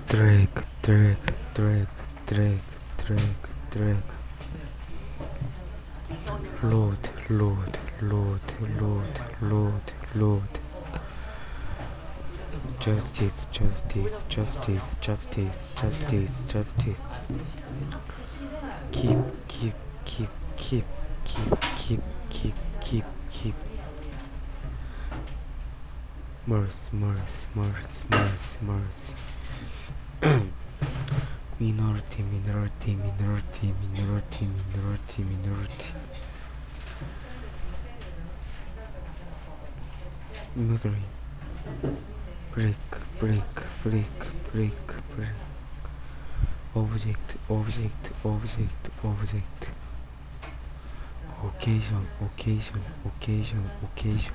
drag, drag, drag, drag, drag, drag. Load, load, load, load, load, load. Justice, justice, justice, justice, justice, justice. Keep, keep, keep, keep, keep, keep, keep, keep, keep. Mercy, mercy, mercy, mercy, mercy. Minority, minority, minority, minority, minority, minority. Misery. Break, break, break, break, break. Object, object, object, object. Occasion, occasion, occasion, occasion.